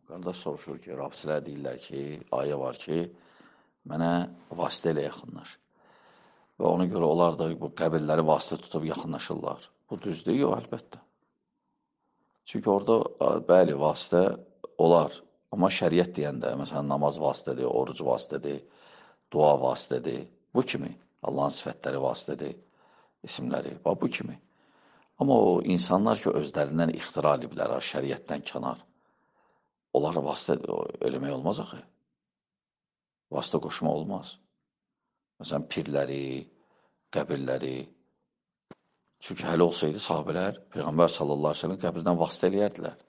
Qardaş soruşur ki, rafislər deyirlər ki, ayə var ki, mənə vasitə ilə yaxınlaş. Və ona görə onlar da bu qəbirləri vasitə tutub yaxınlaşırlar. Bu düzdür? Yox, əlbəttə. Çünki orada, bəli, vasitə olar. Amma şəriət deyəndə, məsələn, namaz vasitədir, oruc vasitədir, dua vasitədir. Bu kimi. Allahın sifətləri vasitədir, isimləri. Bu kimi. Amma o insanlar ki, özlərindən ixtira ediblər, şəriətdən kənar. Onlara vasitə eləmək olmaz axı. Vasitə qoşma olmaz. Məsələn, pirləri, qəbirləri. Çünki hələ olsaydı sahabələr Peyğəmbər sallallahu aleyhi ve sellem qəbirdən vasitə eləyərdilər.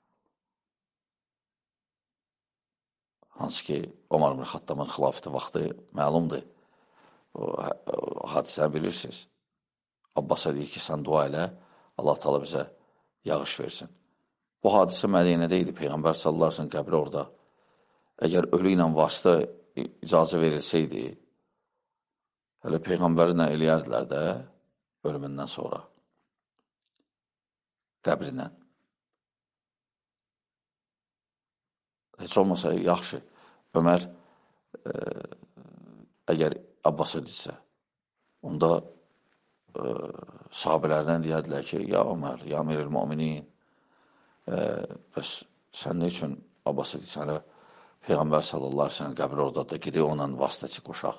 Hansı ki, Omar ibn Xattabın xilafəti vaxtı məlumdur. O hadisəni bilirsiniz. Abbasa deyir ki, sən dua elə, Allah Teala bizə yağış versin. Bu hadisə Mədinədə idi. Peyğəmbər sallallahu aleyhi ve sellem qəbri orada. Əgər ölü ilə vasitə icazə verilsəydi, hələ Peyğəmbərlə eləyərdilər də ölümündən sonra. Qəbrinlə. Heç olmasa yaxşı. Ömər əgər Abbas edirsə, onda sahabələrdən deyədilər ki, ya Ömər, ya Əmirül Müminin, bəs sən nə üçün Abbas edirsən? Hələ Peyğəmbər sallallahu aleyhi ve sellem qəbri orada da gedib onunla vasitəçi qoşaq.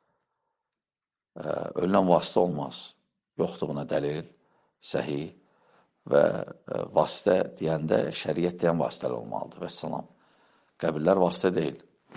Ölünən vasitə olmaz. Yoxdur buna dəlil, səhih və vasitə deyəndə şəriət deyən vasitələr olmalıdır. Vəssalam. Qəbirlər vasitə deyil.